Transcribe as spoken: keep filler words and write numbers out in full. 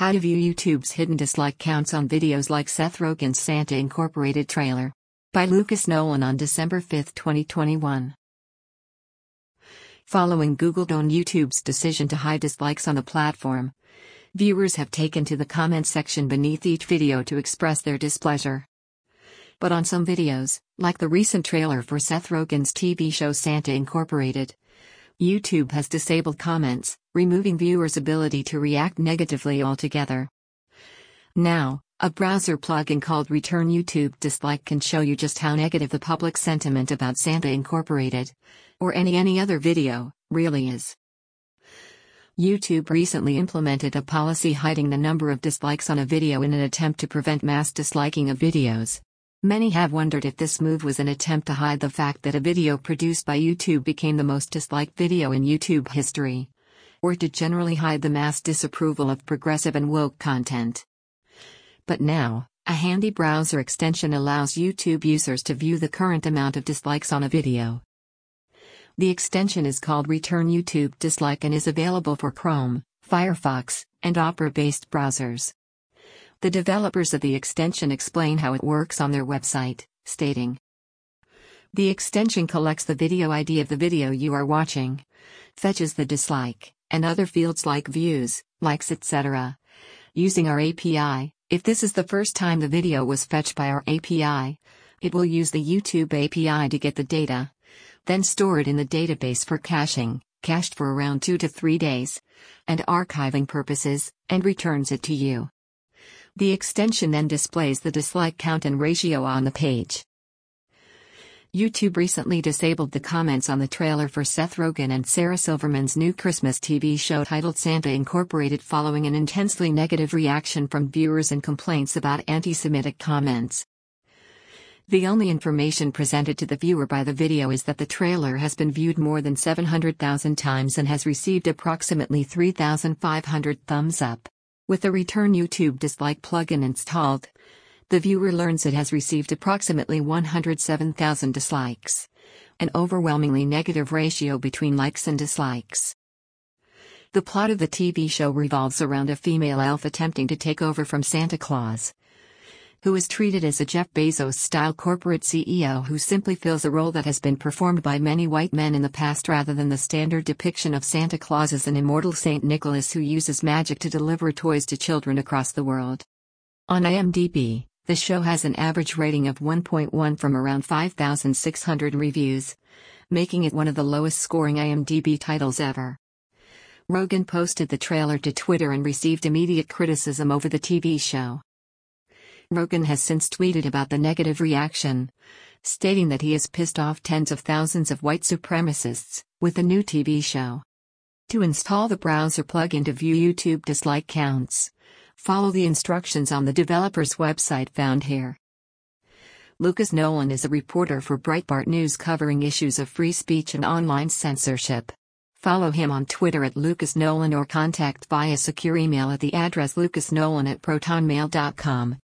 How to view YouTube's hidden dislike counts on videos like Seth Rogen's Santa Incorporated trailer. By Lucas Nolan on December fifth, twenty twenty-one. Following Google and YouTube's decision to hide dislikes on the platform, viewers have taken to the comment section beneath each video to express their displeasure. But on some videos, like the recent trailer for Seth Rogen's T V show Santa Incorporated, YouTube has disabled comments, removing viewers' ability to react negatively altogether. Now, a browser plugin called Return YouTube Dislike can show you just how negative the public sentiment about Santa Incorporated, or any any other video, really is. YouTube recently implemented a policy hiding the number of dislikes on a video in an attempt to prevent mass disliking of videos. Many have wondered if this move was an attempt to hide the fact that a video produced by YouTube became the most disliked video in YouTube history, or to generally hide the mass disapproval of progressive and woke content. But now, a handy browser extension allows YouTube users to view the current amount of dislikes on a video. The extension is called Return YouTube Dislike and is available for Chrome, Firefox, and Opera-based browsers. The developers of the extension explain how it works on their website, stating, "The extension collects the video I D of the video you are watching, fetches the dislike, and other fields like views, likes et cetera. Using our A P I, if this is the first time the video was fetched by our A P I, it will use the YouTube A P I to get the data, then store it in the database for caching, cached for around two to three days, and archiving purposes, and returns it to you. The extension then displays the dislike count and ratio on the page." YouTube recently disabled the comments on the trailer for Seth Rogen and Sarah Silverman's new Christmas T V show titled Santa Incorporated following an intensely negative reaction from viewers and complaints about anti-Semitic comments. The only information presented to the viewer by the video is that the trailer has been viewed more than seven hundred thousand times and has received approximately three thousand five hundred thumbs up. With the Return YouTube Dislike plugin installed, the viewer learns it has received approximately one hundred seven thousand dislikes, an overwhelmingly negative ratio between likes and dislikes. The plot of the T V show revolves around a female elf attempting to take over from Santa Claus, who is treated as a Jeff Bezos-style corporate C E O who simply fills a role that has been performed by many white men in the past rather than the standard depiction of Santa Claus as an immortal Saint Nicholas who uses magic to deliver toys to children across the world. On IMDb, the show has an average rating of one point one from around five thousand six hundred reviews, making it one of the lowest-scoring IMDb titles ever. Rogen posted the trailer to Twitter and received immediate criticism over the T V show. Rogen has since tweeted about the negative reaction, stating that he has pissed off tens of thousands of white supremacists with the new T V show. To install the browser plugin to view YouTube dislike counts, follow the instructions on the developer's website found here. Lucas Nolan is a reporter for Breitbart News covering issues of free speech and online censorship. Follow him on Twitter at Lucas Nolan or contact via secure email at the address lucasnolan at protonmail dot com.